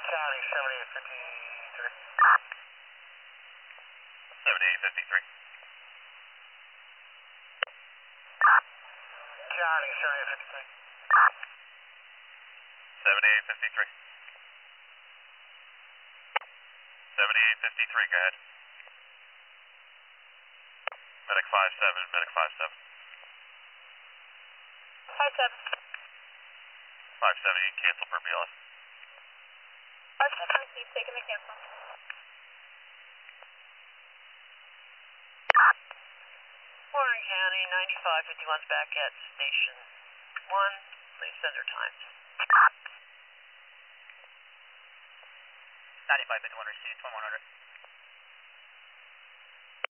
County 7853. 7853. County 7853. 7853. 7853, go ahead. Medic 57, Medic 57. 57. 57, you can cancel for BLS. 57, keep taking the cancel. Warren County 9551's back at station 1. Please send her times. 9551 received, 2100.